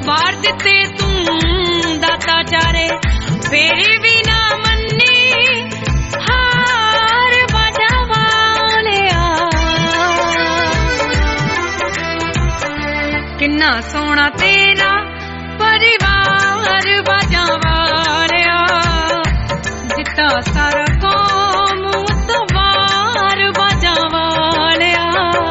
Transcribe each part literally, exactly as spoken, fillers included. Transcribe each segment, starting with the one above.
ਵਾਰ ਦਿੱਤੇ ਤੂੰ ਦਾਤਾ ਚਾਰੇ, ਫੇਰ ਵੀ ਨਾ ਮੰਨੀ ਹਾਰ ਬਾਜਾ ਵਾਲਿਆ। ਕਿੰਨਾ ਸੋਹਣਾ ਤੇਰਾ ਪਰਿਵਾਰ ਬਾਜਾ ਵਾਲਿਆ, ਦਿੱਤਾ ਸਾਰਾ ਕੌਮ ਉਤਵਾਰ ਬਾਜਾ ਵਾਲਿਆ।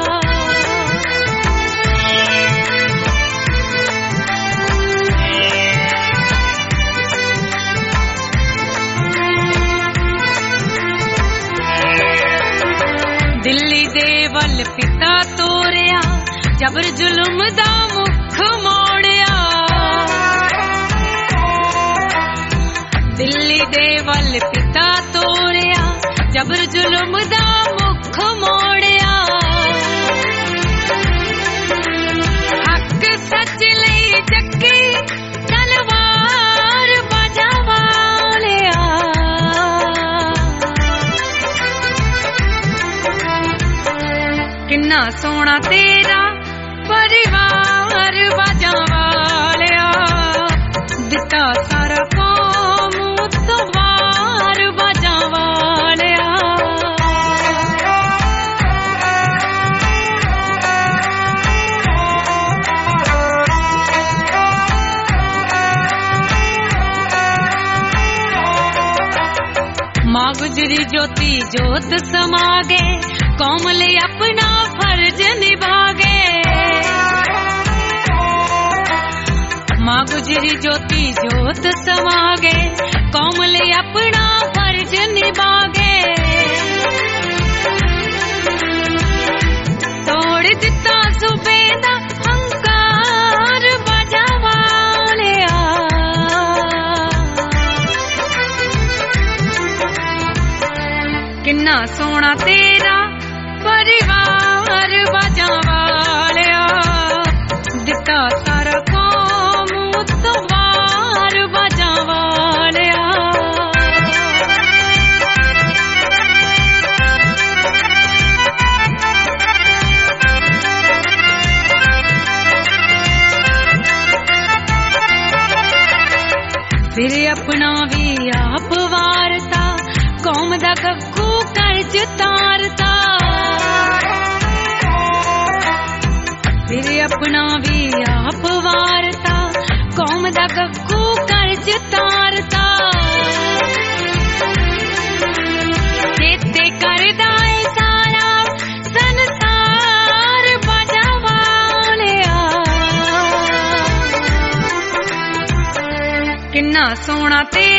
ਦਿੱਲੀ ਦੇ ਵੱਲ ਪਿਤਾ ਤੋਰਿਆ, ਜਬਰ ਜ਼ੁਲਮ ਦਾ ਮੁੱਖ ਮੋੜਿਆ। ਦਿੱਲੀ ਦੇ ਵੱਲ ਪਿਤਾ ਤੋਰਿਆ, ਜਬਰ ਜ਼ੁਲਮ ਦਾ ਮੁੱਖ ਮੋੜਿਆ। ਹੱਕ ਸੱਚ ਲਈ ਚੱਕੀ ਤਲਵਾਰ ਬਾਜਾ ਵਾਲਿਆ। ਕਿੰਨਾ ਸੋਹਣਾ ਤੇਰਾ ਪਰਿਵਾਰ ਬਾਜਾ ਵਾਲਿਆ, ਦਿੱਤਾ ਸਾਰਾ ਕੌਮ ਉਤਵਾਰ ਬਾਜਾ ਵਾਲਿਆ। माँ गुजरी ज्योति जोत समागे, कौम ले अपना फर्ज निभागे। माँ गुजरी ज्योति जोत समागे, कौम ले अपना फर्ज निभागे। तोड़ दिता सूबे दा हंकार बाजा वालिया। किन्ना सोहना तेरा परिवार बाजा वालिया, दिता सारा कौम उतवार बाजा वालिया। फिर अपना भी आप वारता, कौम दा गग्गू कर्ज तारता। फिर अपना भी आप वारता, कौम दा गग्गू कर्ज तारता। चेते करदा है सारा संसार बाजा वालिया। किन्ना सोहना ते